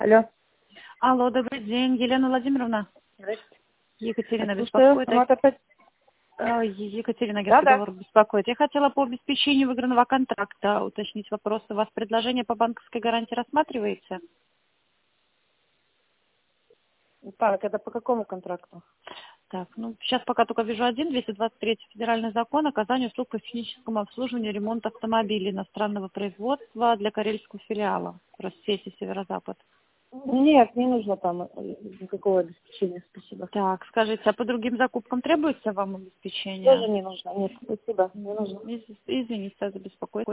Алло. Алло, добрый день, Елена Владимировна. Здравствуйте. Екатерина Слушаю. беспокоит. Вот опять. Екатерина, агентство Да. договор беспокоит. Я хотела по обеспечению выигранного контракта уточнить вопрос. У вас предложение по банковской гарантии рассматривается? Так, это по какому контракту? Так, ну, сейчас пока только вижу 223 федеральный закон оказания услуг по техническому обслуживанию и ремонту автомобилей иностранного производства для карельского филиала Россети Северо-Запад. Нет, не нужно там никакого обеспечения, спасибо. Так, скажите, а по другим закупкам требуется вам обеспечение? Тоже не нужно. Нет, спасибо, не нужно. Извините за беспокойство.